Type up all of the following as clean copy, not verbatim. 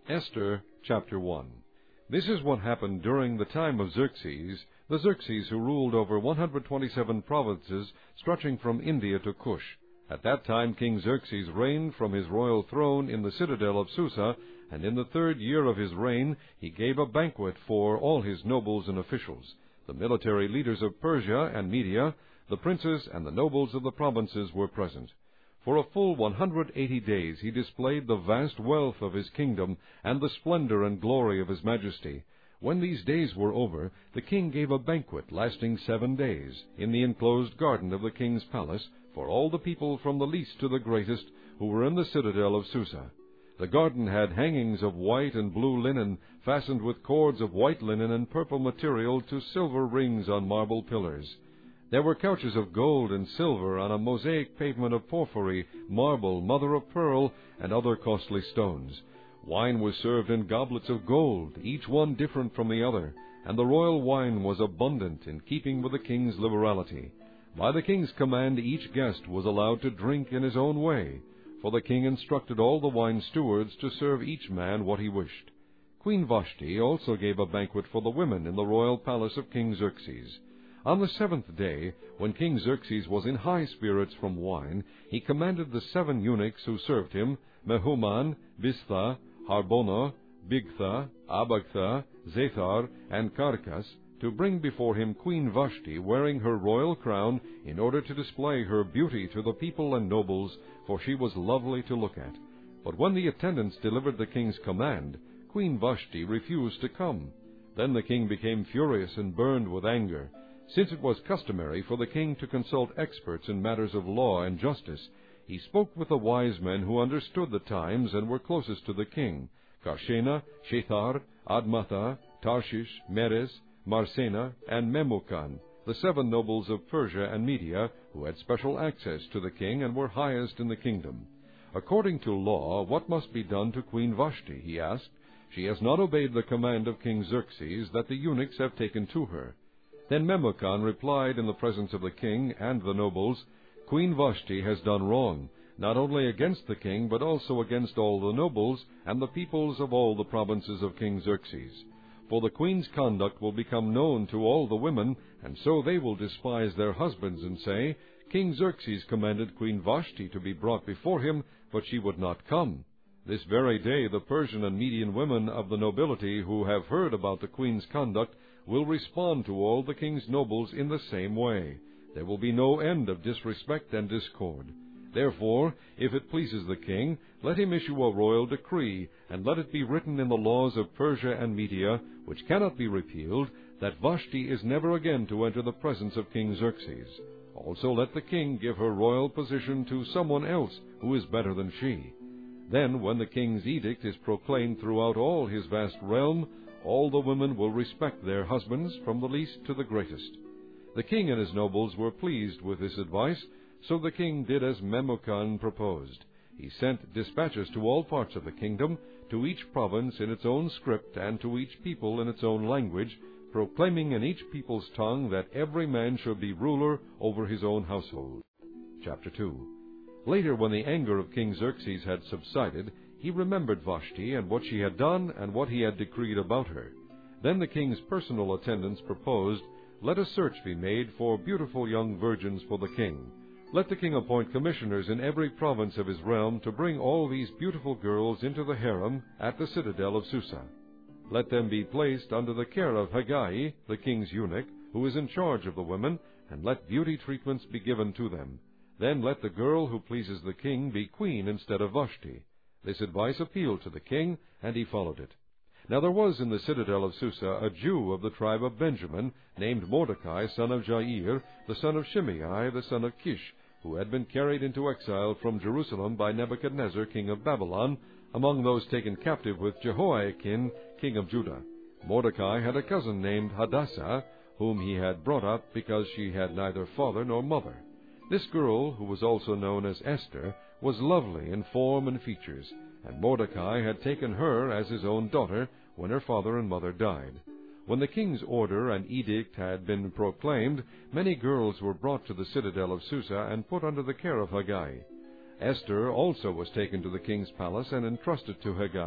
Esther chapter 1. This is what happened during the time of Xerxes, the Xerxes who ruled over 127 provinces stretching from India to Cush. At that time King Xerxes reigned from his royal throne in the citadel of Susa, and in the 3rd year of his reign he gave a banquet for all his nobles and officials, the military leaders of Persia and Media, the princes and the nobles of the provinces were present. For a full 180 days he displayed the vast wealth of his kingdom and the splendor and glory of his majesty. When these days were over, the king gave a banquet lasting 7 days in the enclosed garden of the king's palace for all the people from the least to the greatest who were in the citadel of Susa. The garden had hangings of white and blue linen, fastened with cords of white linen and purple material to silver rings on marble pillars. There were couches of gold and silver on a mosaic pavement of porphyry, marble, mother of pearl, and other costly stones. Wine was served in goblets of gold, each one different from the other, and the royal wine was abundant in keeping with the king's liberality. By the king's command each guest was allowed to drink in his own way, for the king instructed all the wine stewards to serve each man what he wished. Queen Vashti also gave a banquet for the women in the royal palace of King Xerxes. On the 7th day, when King Xerxes was in high spirits from wine, he commanded the 7 eunuchs who served him, Mehuman, Biztha, Harbona, Bigtha, Abagtha, Zethar, and Carcas, to bring before him Queen Vashti wearing her royal crown in order to display her beauty to the people and nobles, for she was lovely to look at. But when the attendants delivered the king's command, Queen Vashti refused to come. Then the king became furious and burned with anger. Since it was customary for the king to consult experts in matters of law and justice, he spoke with the wise men who understood the times and were closest to the king, Karshena, Shethar, Admatha, Tarshish, Meres, Marsena, and Memucan, the 7 nobles of Persia and Media, who had special access to the king and were highest in the kingdom. According to law, what must be done to Queen Vashti, he asked. She has not obeyed the command of King Xerxes that the eunuchs have taken to her. Then Memucan replied in the presence of the king and the nobles, Queen Vashti has done wrong, not only against the king, but also against all the nobles and the peoples of all the provinces of King Xerxes. For the queen's conduct will become known to all the women, and so they will despise their husbands and say, King Xerxes commanded Queen Vashti to be brought before him, but she would not come. This very day the Persian and Median women of the nobility who have heard about the queen's conduct will respond to all the king's nobles in the same way. There will be no end of disrespect and discord. Therefore, if it pleases the king, let him issue a royal decree, and let it be written in the laws of Persia and Media, which cannot be repealed, that Vashti is never again to enter the presence of King Xerxes. Also let the king give her royal position to someone else who is better than she. Then, when the king's edict is proclaimed throughout all his vast realm, all the women will respect their husbands, from the least to the greatest. The king and his nobles were pleased with this advice, so the king did as Memucan proposed. He sent dispatches to all parts of the kingdom, to each province in its own script, and to each people in its own language, proclaiming in each people's tongue that every man should be ruler over his own household. Chapter 2. Later, when the anger of King Xerxes had subsided, he remembered Vashti and what she had done and what he had decreed about her. Then the king's personal attendants proposed, Let a search be made for beautiful young virgins for the king. Let the king appoint commissioners in every province of his realm to bring all these beautiful girls into the harem at the citadel of Susa. Let them be placed under the care of Hegai, the king's eunuch, who is in charge of the women, and let beauty treatments be given to them. Then let the girl who pleases the king be queen instead of Vashti. This advice appealed to the king, and he followed it. Now there was in the citadel of Susa a Jew of the tribe of Benjamin, named Mordecai, son of Jair, the son of Shimei, the son of Kish, who had been carried into exile from Jerusalem by Nebuchadnezzar, king of Babylon, among those taken captive with Jehoiakim, king of Judah. Mordecai had a cousin named Hadassah, whom he had brought up because she had neither father nor mother. This girl, who was also known as Esther, was lovely in form and features, and Mordecai had taken her as his own daughter when her father and mother died. When the king's order and edict had been proclaimed, many girls were brought to the citadel of Susa and put under the care of Hegai. Esther also was taken to the king's palace and entrusted to Hegai,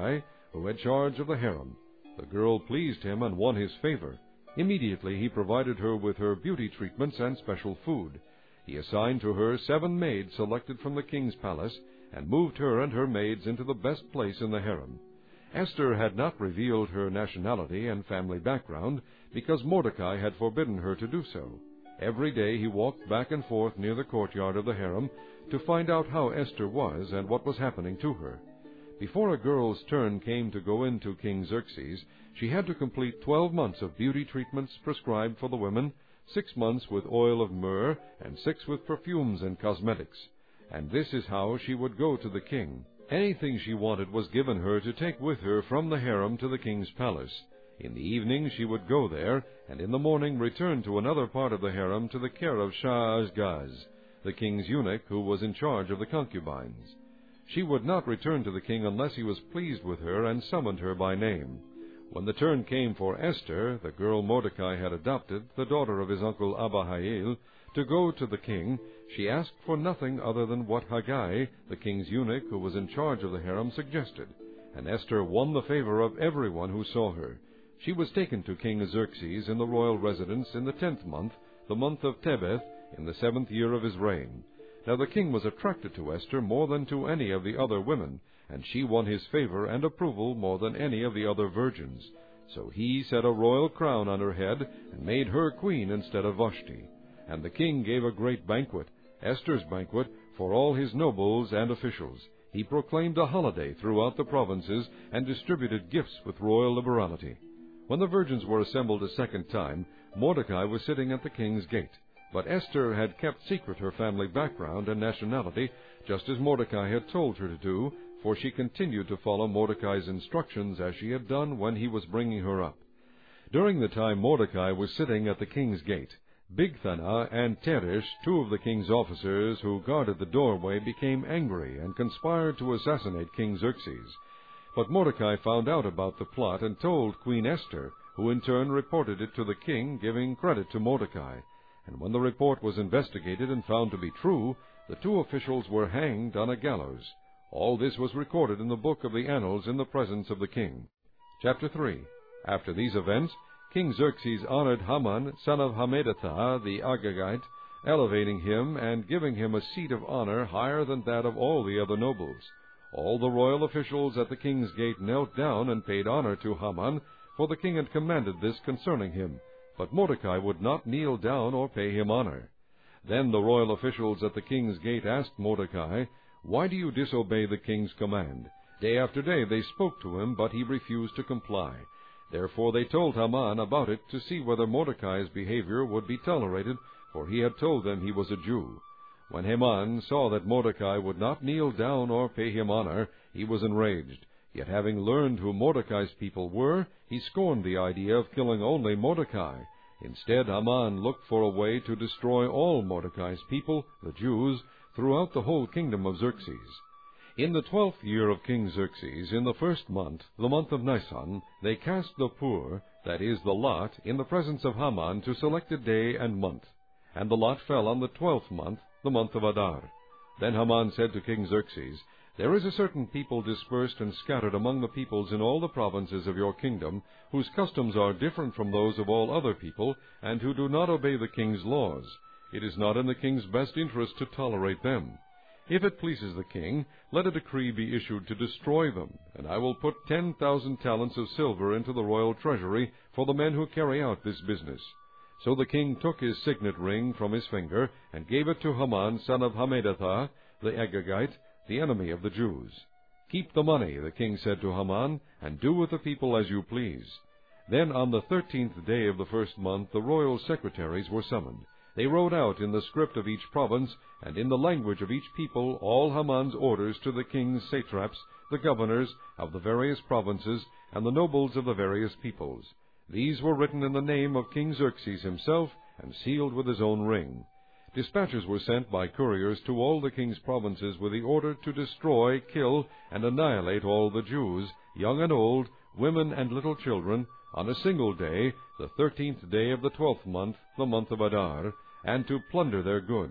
who had charge of the harem. The girl pleased him and won his favor. Immediately he provided her with her beauty treatments and special food. He assigned to her 7 maids selected from the king's palace, and moved her and her maids into the best place in the harem. Esther had not revealed her nationality and family background, because Mordecai had forbidden her to do so. Every day he walked back and forth near the courtyard of the harem to find out how Esther was and what was happening to her. Before a girl's turn came to go into King Xerxes, she had to complete 12 months of beauty treatments prescribed for the women, 6 months with oil of myrrh, and 6 with perfumes and cosmetics. And this is how she would go to the king. Anything she wanted was given her to take with her from the harem to the king's palace. In the evening she would go there, and in the morning return to another part of the harem to the care of Shah-Azgaz, the king's eunuch who was in charge of the concubines. She would not return to the king unless he was pleased with her and summoned her by name. When the turn came for Esther, the girl Mordecai had adopted, the daughter of his uncle Abihail, to go to the king, she asked for nothing other than what Haggai, the king's eunuch who was in charge of the harem, suggested, and Esther won the favor of everyone who saw her. She was taken to King Xerxes in the royal residence in the 10th month, the month of Tebeth, in the 7th year of his reign. Now the king was attracted to Esther more than to any of the other women, and she won his favor and approval more than any of the other virgins. So he set a royal crown on her head, and made her queen instead of Vashti. And the king gave a great banquet, Esther's banquet, for all his nobles and officials. He proclaimed a holiday throughout the provinces, and distributed gifts with royal liberality. When the virgins were assembled a second time, Mordecai was sitting at the king's gate. But Esther had kept secret her family background and nationality, just as Mordecai had told her to do, for she continued to follow Mordecai's instructions as she had done when he was bringing her up. During the time Mordecai was sitting at the king's gate, Bigthana and Teresh, 2 of the king's officers who guarded the doorway, became angry and conspired to assassinate King Xerxes. But Mordecai found out about the plot and told Queen Esther, who in turn reported it to the king, giving credit to Mordecai. And when the report was investigated and found to be true, the 2 officials were hanged on a gallows. All this was recorded in the book of the annals in the presence of the king. Chapter 3. After these events, King Xerxes honored Haman, son of Hammedatha, the Agagite, elevating him and giving him a seat of honor higher than that of all the other nobles. All the royal officials at the king's gate knelt down and paid honor to Haman, for the king had commanded this concerning him. But Mordecai would not kneel down or pay him honor. Then the royal officials at the king's gate asked Mordecai, "Why do you disobey the king's command?" Day after day they spoke to him, but he refused to comply. Therefore they told Haman about it to see whether Mordecai's behavior would be tolerated, for he had told them he was a Jew. When Haman saw that Mordecai would not kneel down or pay him honor, he was enraged. Yet having learned who Mordecai's people were, he scorned the idea of killing only Mordecai. Instead, Haman looked for a way to destroy all Mordecai's people, the Jews, throughout the whole kingdom of Xerxes. In the 12th year of King Xerxes, in the 1st month, the month of Nisan, they cast the pur, that is, the lot, in the presence of Haman to select a day and month. And the lot fell on the 12th month, the month of Adar. Then Haman said to King Xerxes, "There is a certain people dispersed and scattered among the peoples in all the provinces of your kingdom, whose customs are different from those of all other people, and who do not obey the king's laws. It is not in the king's best interest to tolerate them. If it pleases the king, let a decree be issued to destroy them, and I will put 10,000 talents of silver into the royal treasury for the men who carry out this business." So the king took his signet ring from his finger, and gave it to Haman, son of Hammedatha, the Agagite, the enemy of the Jews. "Keep the money," the king said to Haman, "and do with the people as you please." Then on the 13th day of the 1st month the royal secretaries were summoned. They wrote out in the script of each province, and in the language of each people, all Haman's orders to the king's satraps, the governors of the various provinces, and the nobles of the various peoples. These were written in the name of King Xerxes himself, and sealed with his own ring. Dispatches were sent by couriers to all the king's provinces with the order to destroy, kill, and annihilate all the Jews, young and old, women and little children, on a single day, the 13th day of the 12th month, the month of Adar, and to plunder their goods.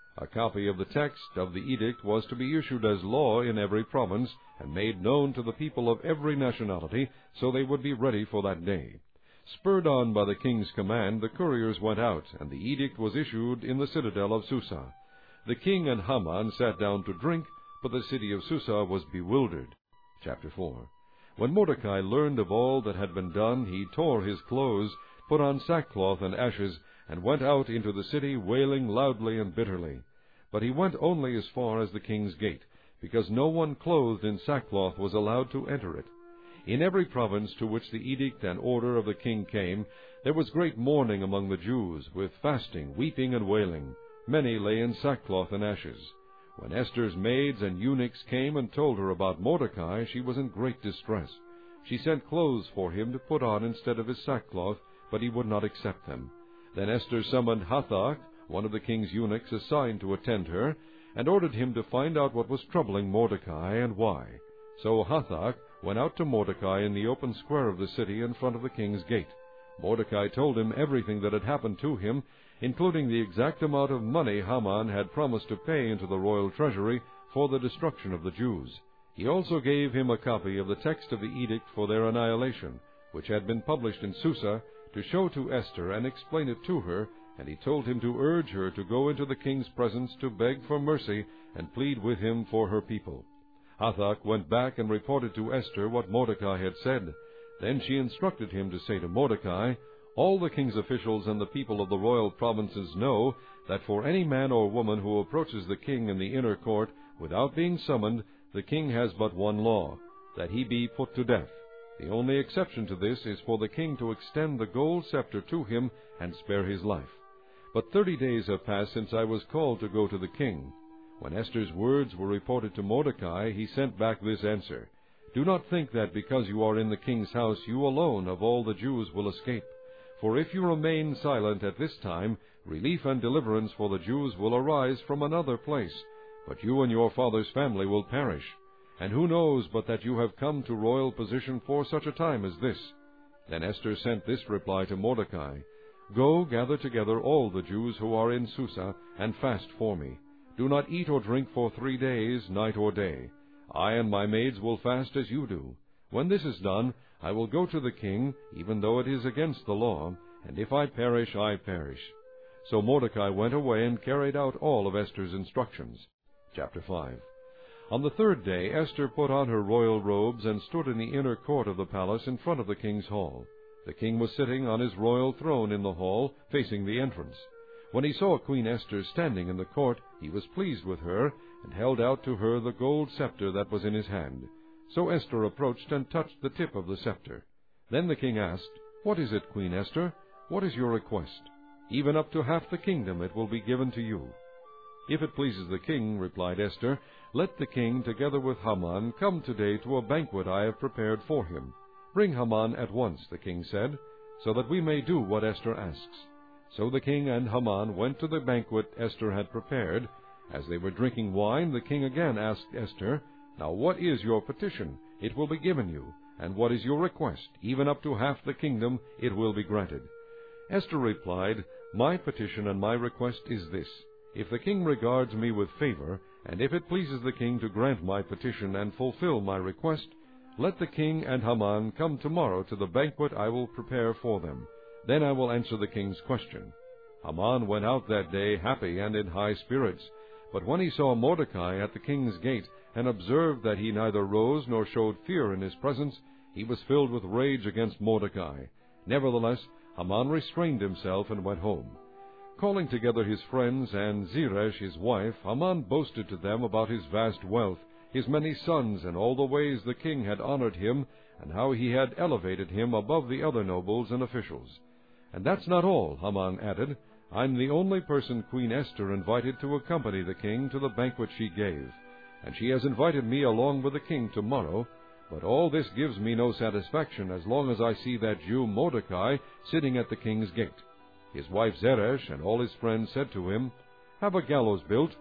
A copy of the text of the edict was to be issued as law in every province, and made known to the people of every nationality, so they would be ready for that day. Spurred on by the king's command, the couriers went out, and the edict was issued in the citadel of Susa. The king and Haman sat down to drink, but the city of Susa was bewildered. Chapter 4. When Mordecai learned of all that had been done, he tore his clothes, put on sackcloth and ashes, and went out into the city, wailing loudly and bitterly. But he went only as far as the king's gate, because no one clothed in sackcloth was allowed to enter it. In every province to which the edict and order of the king came, there was great mourning among the Jews, with fasting, weeping, and wailing. Many lay in sackcloth and ashes. When Esther's maids and eunuchs came and told her about Mordecai, she was in great distress. She sent clothes for him to put on instead of his sackcloth, but he would not accept them. Then Esther summoned Hathach, one of the king's eunuchs assigned to attend her, and ordered him to find out what was troubling Mordecai and why. So Hathach went out to Mordecai in the open square of the city in front of the king's gate. Mordecai told him everything that had happened to him, including the exact amount of money Haman had promised to pay into the royal treasury for the destruction of the Jews. He also gave him a copy of the text of the edict for their annihilation, which had been published in Susa, to show to Esther and explain it to her, and he told him to urge her to go into the king's presence to beg for mercy and plead with him for her people. Hathach went back and reported to Esther what Mordecai had said. Then she instructed him to say to Mordecai, "All the king's officials and the people of the royal provinces know that for any man or woman who approaches the king in the inner court without being summoned, the king has but one law, that he be put to death. The only exception to this is for the king to extend the gold scepter to him and spare his life. But 30 days have passed since I was called to go to the king." When Esther's words were reported to Mordecai, he sent back this answer, "Do not think that because you are in the king's house you alone of all the Jews will escape. For if you remain silent at this time, relief and deliverance for the Jews will arise from another place, but you and your father's family will perish. And who knows but that you have come to royal position for such a time as this?" Then Esther sent this reply to Mordecai, "Go, gather together all the Jews who are in Susa, and fast for me. Do not eat or drink for 3 days, night or day. I and my maids will fast as you do. When this is done, I will go to the king, even though it is against the law, and if I perish, I perish." So Mordecai went away and carried out all of Esther's instructions. Chapter 5. On the 3rd day Esther put on her royal robes and stood in the inner court of the palace in front of the king's hall. The king was sitting on his royal throne in the hall, facing the entrance. When he saw Queen Esther standing in the court, he was pleased with her, and held out to her the gold scepter that was in his hand. So Esther approached and touched the tip of the scepter. Then the king asked, "What is it, Queen Esther? What is your request? Even up to half the kingdom it will be given to you." "If it pleases the king," replied Esther, "let the king, together with Haman, come today to a banquet I have prepared for him." "Bring Haman at once," the king said, "so that we may do what Esther asks." So the king and Haman went to the banquet Esther had prepared. As they were drinking wine, the king again asked Esther, "Now what is your petition? It will be given you. And what is your request? Even up to half the kingdom it will be granted." Esther replied, "My petition and my request is this. If the king regards me with favor, and if it pleases the king to grant my petition and fulfill my request, let the king and Haman come tomorrow to the banquet I will prepare for them. Then I will answer the king's question." Haman went out that day happy and in high spirits. But when he saw Mordecai at the king's gate, and observed that he neither rose nor showed fear in his presence, he was filled with rage against Mordecai. Nevertheless, Haman restrained himself and went home. Calling together his friends and Zeresh his wife, Haman boasted to them about his vast wealth, his many sons, and all the ways the king had honored him, and how he had elevated him above the other nobles and officials. "And that's not all," Haman added. "I'm the only person Queen Esther invited to accompany the king to the banquet she gave, and she has invited me along with the king tomorrow. But all this gives me no satisfaction as long as I see that Jew Mordecai sitting at the king's gate." His wife Zeresh and all his friends said to him, "Have a gallows built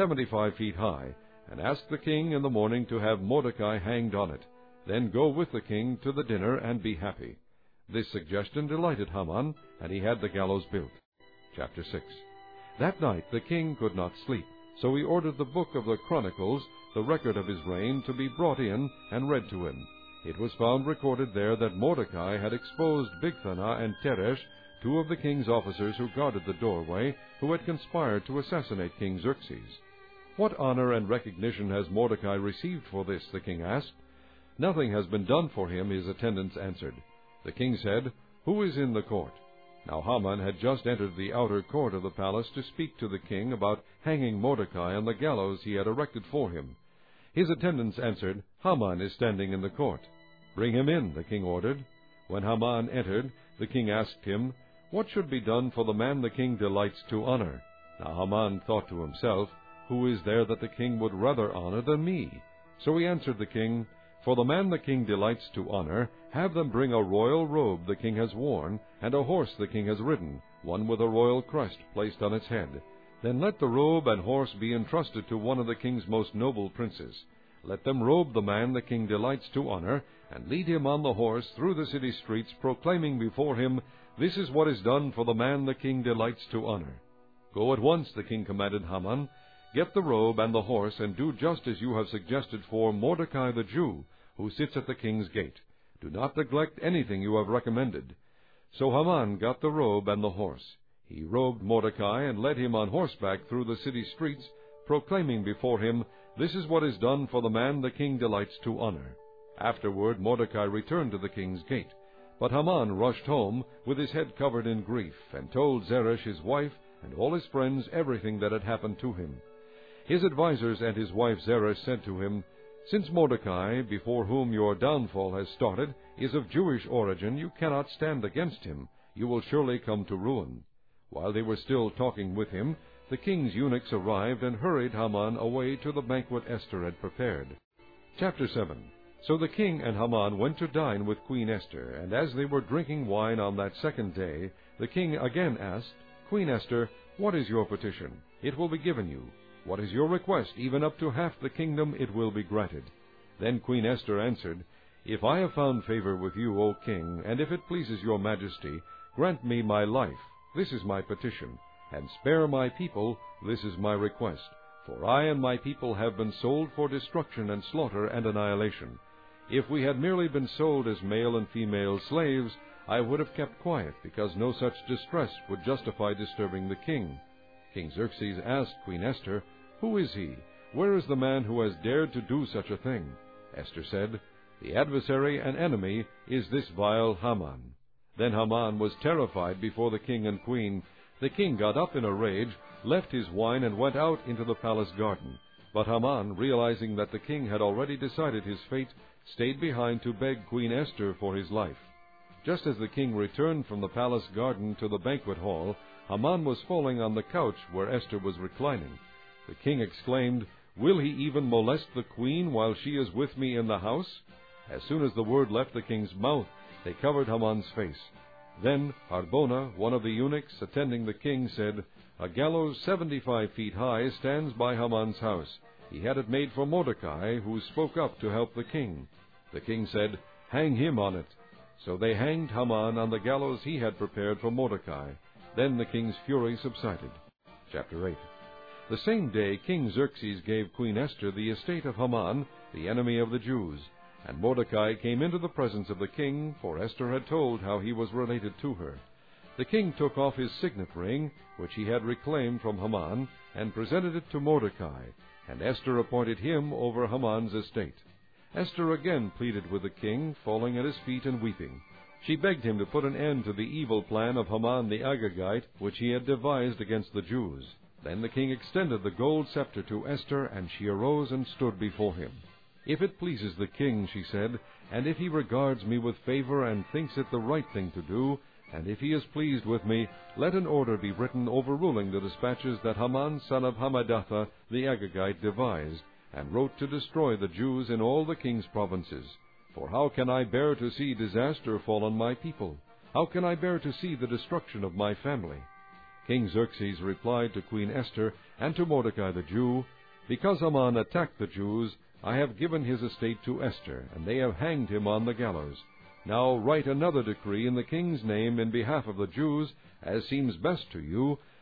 75 feet high, and ask the king in the morning to have Mordecai hanged on it. Then go with the king to the dinner and be happy." This suggestion delighted Haman, and he had the gallows built. Chapter 6. That night the king could not sleep, so he ordered the book of the Chronicles, the record of his reign, to be brought in and read to him. It was found recorded there that Mordecai had exposed Bigthana and Teresh, two of the king's officers who guarded the doorway, who had conspired to assassinate King Xerxes. "What honor and recognition has Mordecai received for this?" the king asked. "Nothing has been done for him," his attendants answered. The king said, "Who is in the court?" Now Haman had just entered the outer court of the palace to speak to the king about hanging Mordecai on the gallows he had erected for him. His attendants answered, "Haman is standing in the court." "Bring him in," the king ordered. When Haman entered, the king asked him, "What should be done for the man the king delights to honor?" Now Haman thought to himself, "Who is there that the king would rather honor than me?" So he answered the king, "For the man the king delights to honor, have them bring a royal robe the king has worn, and a horse the king has ridden, one with a royal crest placed on its head. Then let the robe and horse be entrusted to one of the king's most noble princes. Let them robe the man the king delights to honor, and lead him on the horse through the city streets, proclaiming before him, 'This is what is done for the man the king delights to honor.'" "Go at once," the king commanded Haman. "Get the robe and the horse, and do just as you have suggested for Mordecai the Jew, who sits at the king's gate. Do not neglect anything you have recommended." So Haman got the robe and the horse. He robed Mordecai and led him on horseback through the city streets, proclaiming before him, "This is what is done for the man the king delights to honor." Afterward Mordecai returned to the king's gate. But Haman rushed home with his head covered in grief, and told Zeresh his wife and all his friends everything that had happened to him. His advisers and his wife Zeresh said to him, "Since Mordecai, before whom your downfall has started, is of Jewish origin, you cannot stand against him. You will surely come to ruin." While they were still talking with him, the king's eunuchs arrived and hurried Haman away to the banquet Esther had prepared. Chapter 7. So the king and Haman went to dine with Queen Esther, and as they were drinking wine on that second day, the king again asked, "Queen Esther, what is your petition? It will be given you. What is your request? Even up to half the kingdom it will be granted." Then Queen Esther answered, "If I have found favor with you, O king, and if it pleases your majesty, grant me my life. This is my petition. And spare my people. This is my request. For I and my people have been sold for destruction and slaughter and annihilation. If we had merely been sold as male and female slaves, I would have kept quiet, because no such distress would justify disturbing the king." King Xerxes asked Queen Esther, "Who is he? Where is the man who has dared to do such a thing?" Esther said, "The adversary and enemy is this vile Haman." Then Haman was terrified before the king and queen. The king got up in a rage, left his wine, and went out into the palace garden. But Haman, realizing that the king had already decided his fate, stayed behind to beg Queen Esther for his life. Just as the king returned from the palace garden to the banquet hall, Haman was falling on the couch where Esther was reclining. The king exclaimed, "Will he even molest the queen while she is with me in the house?" As soon as the word left the king's mouth, they covered Haman's face. Then Harbona, one of the eunuchs attending the king, said, "A gallows 75 feet high stands by Haman's house. He had it made for Mordecai, who spoke up to help the king." The king said, "Hang him on it." So they hanged Haman on the gallows he had prepared for Mordecai. Then the king's fury subsided. Chapter 8. The same day King Xerxes gave Queen Esther the estate of Haman, the enemy of the Jews. And Mordecai came into the presence of the king, for Esther had told how he was related to her. The king took off his signet ring, which he had reclaimed from Haman, and presented it to Mordecai, and Esther appointed him over Haman's estate. Esther again pleaded with the king, falling at his feet and weeping. She begged him to put an end to the evil plan of Haman the Agagite, which he had devised against the Jews. Then the king extended the gold scepter to Esther, and she arose and stood before him. "If it pleases the king," she said, "and if he regards me with favor and thinks it the right thing to do, and if he is pleased with me, let an order be written overruling the dispatches that Haman son of Hammedatha the Agagite devised, and wrote to destroy the Jews in all the king's provinces. For how can I bear to see disaster fall on my people? How can I bear to see the destruction of my family?" King Xerxes replied to Queen Esther and to Mordecai the Jew, "Because Haman attacked the Jews, I have given his estate to Esther, and they have hanged him on the gallows. Now write another decree in the king's name in behalf of the Jews, as seems best to you,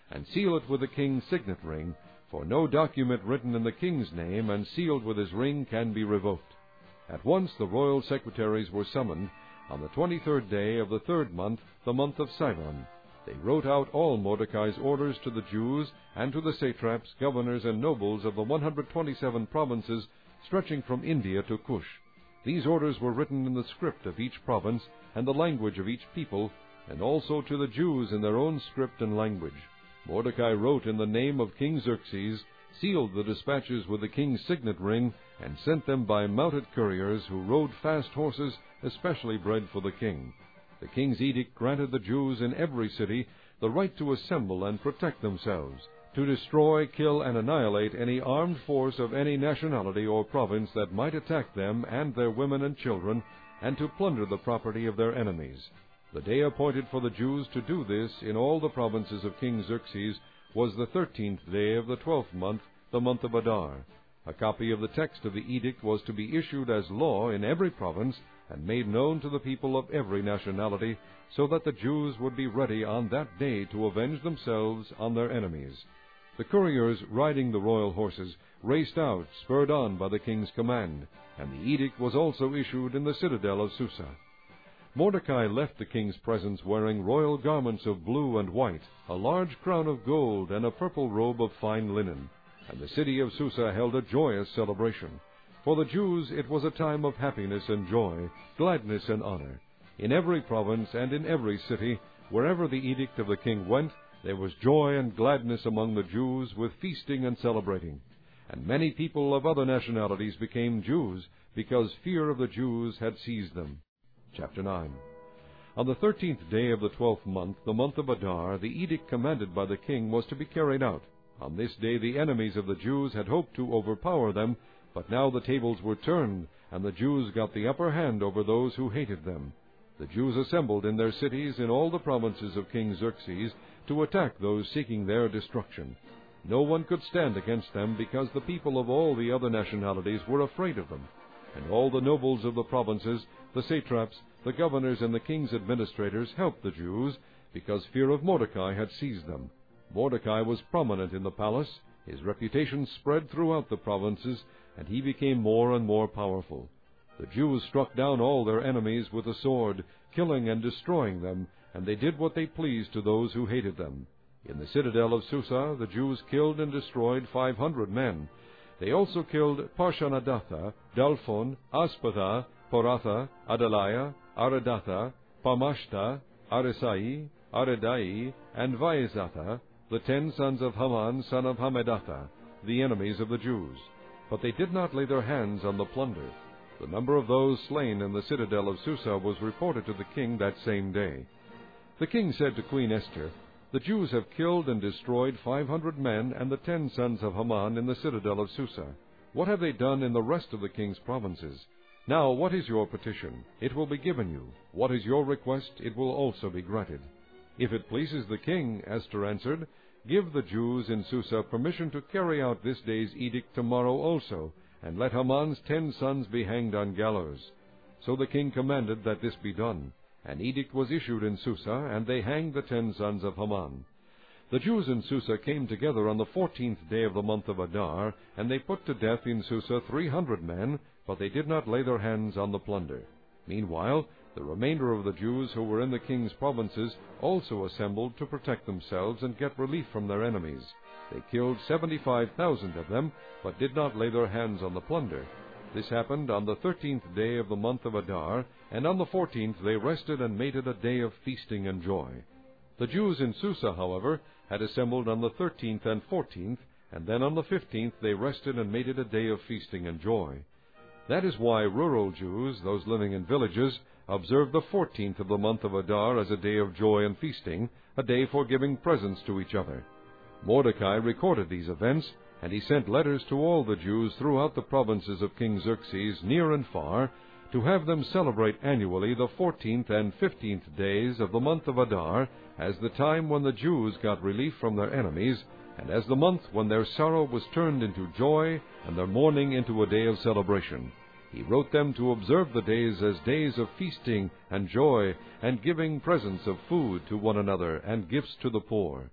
and seal it with the king's signet ring, for no document written in the king's name and sealed with his ring can be revoked. At once the royal secretaries were summoned on the 23rd day of the 3rd month, the month of Sivan. They wrote out all Mordecai's orders to the Jews and to the satraps, governors, and nobles of the 127 provinces stretching from India to Cush. These orders were written in the script of each province and the language of each people, and also to the Jews in their own script and language. Mordecai wrote in the name of King Xerxes, sealed the dispatches with the king's signet ring, and sent them by mounted couriers who rode fast horses especially bred for the king. The king's edict granted the Jews in every city the right to assemble and protect themselves, to destroy, kill, and annihilate any armed force of any nationality or province that might attack them and their women and children, and to plunder the property of their enemies. The day appointed for the Jews to do this in all the provinces of King Xerxes was the 13th day of the 12th month, the month of Adar. A copy of the text of the edict was to be issued as law in every province and made known to the people of every nationality, so that the Jews would be ready on that day to avenge themselves on their enemies. The couriers riding the royal horses raced out, spurred on by the king's command, and the edict was also issued in the citadel of Susa. Mordecai left the king's presence wearing royal garments of blue and white, a large crown of gold, and a purple robe of fine linen. And the city of Susa held a joyous celebration. For the Jews it was a time of happiness and joy, gladness and honor. In every province and in every city, wherever the edict of the king went, there was joy and gladness among the Jews, with feasting and celebrating. And many people of other nationalities became Jews, because fear of the Jews had seized them. Chapter 9. On the 13th day of the 12th month, the month of Adar, the edict commanded by the king was to be carried out. On this day the enemies of the Jews had hoped to overpower them, but now the tables were turned, and the Jews got the upper hand over those who hated them. The Jews assembled in their cities in all the provinces of King Xerxes to attack those seeking their destruction. No one could stand against them, because the people of all the other nationalities were afraid of them. And all the nobles of the provinces, the satraps, the governors, and the king's administrators helped the Jews, because fear of Mordecai had seized them. Mordecai was prominent in the palace. His reputation spread throughout the provinces, and he became more and more powerful. The Jews struck down all their enemies with the sword, killing and destroying them, and they did what they pleased to those who hated them. In the citadel of Susa the Jews killed and destroyed 500 men. They also killed Parshanadattha, Dalphon, Aspatha, Poratha, Adaliah, Aradatha, Pamashta, Aresai, Aredai, and Vaizatha, the 10 sons of Haman, son of Hammedatha, the enemies of the Jews. But they did not lay their hands on the plunder. The number of those slain in the citadel of Susa was reported to the king that same day. The king said to Queen Esther, "The Jews have killed and destroyed 500 men and the 10 sons of Haman in the citadel of Susa. What have they done in the rest of the king's provinces? Now what is your petition? It will be given you. What is your request? It will also be granted." "If it pleases the king," Esther answered, "give the Jews in Susa permission to carry out this day's edict tomorrow also, and let Haman's 10 sons be hanged on gallows." So the king commanded that this be done. An edict was issued in Susa, and they hanged the 10 sons of Haman. The Jews in Susa came together on the 14th day of the month of Adar, and they put to death in Susa 300 men, but they did not lay their hands on the plunder. Meanwhile, the remainder of the Jews who were in the king's provinces also assembled to protect themselves and get relief from their enemies. They killed 75,000 of them, but did not lay their hands on the plunder. This happened on the 13th day of the month of Adar, and on the 14th they rested and made it a day of feasting and joy. The Jews in Susa, however, had assembled on the 13th and 14th, and then on the 15th they rested and made it a day of feasting and joy. That is why rural Jews, those living in villages, observed the 14th of the month of Adar as a day of joy and feasting, a day for giving presents to each other. Mordecai recorded these events, and he sent letters to all the Jews throughout the provinces of King Xerxes, near and far, to have them celebrate annually the 14th and 15th days of the month of Adar as the time when the Jews got relief from their enemies, and as the month when their sorrow was turned into joy and their mourning into a day of celebration. He wrote them to observe the days as days of feasting and joy, and giving presents of food to one another and gifts to the poor.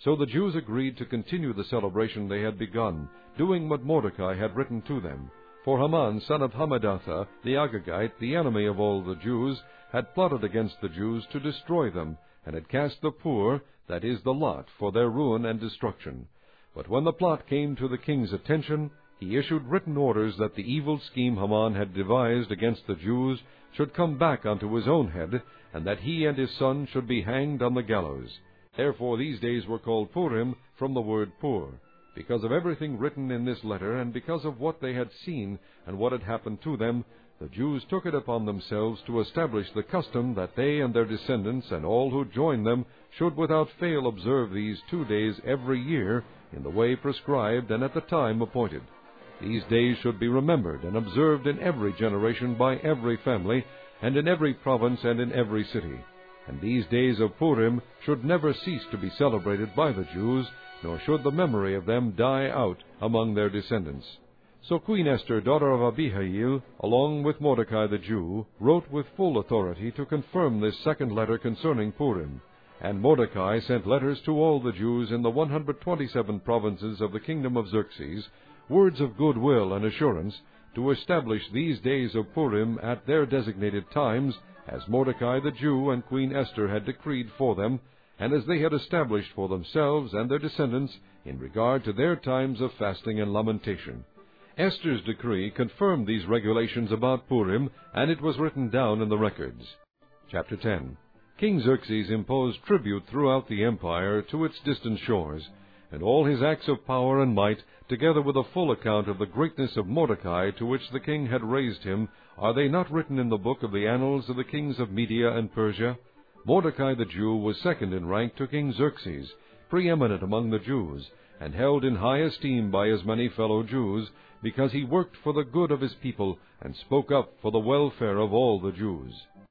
So the Jews agreed to continue the celebration they had begun, doing what Mordecai had written to them. For Haman, son of Hammedatha, the Agagite, the enemy of all the Jews, had plotted against the Jews to destroy them, and had cast the pur, that is, the lot, for their ruin and destruction. But when the plot came to the king's attention, he issued written orders that the evil scheme Haman had devised against the Jews should come back unto his own head, and that he and his son should be hanged on the gallows. Therefore these days were called Purim, from the word pur. Because of everything written in this letter, and because of what they had seen and what had happened to them, the Jews took it upon themselves to establish the custom that they and their descendants and all who join them should without fail observe these 2 days every year in the way prescribed and at the time appointed. These days should be remembered and observed in every generation by every family, and in every province and in every city. And these days of Purim should never cease to be celebrated by the Jews, nor should the memory of them die out among their descendants. So Queen Esther, daughter of Abihail, along with Mordecai the Jew, wrote with full authority to confirm this second letter concerning Purim. And Mordecai sent letters to all the Jews in the 127 provinces of the kingdom of Xerxes, words of goodwill and assurance, to establish these days of Purim at their designated times, as Mordecai the Jew and Queen Esther had decreed for them, and as they had established for themselves and their descendants in regard to their times of fasting and lamentation. Esther's decree confirmed these regulations about Purim, and it was written down in the records. Chapter 10. King Xerxes imposed tribute throughout the empire to its distant shores, and all his acts of power and might, together with a full account of the greatness of Mordecai to which the king had raised him, are they not written in the book of the annals of the kings of Media and Persia? Mordecai the Jew was second in rank to King Xerxes, preeminent among the Jews, and held in high esteem by his many fellow Jews, because he worked for the good of his people and spoke up for the welfare of all the Jews.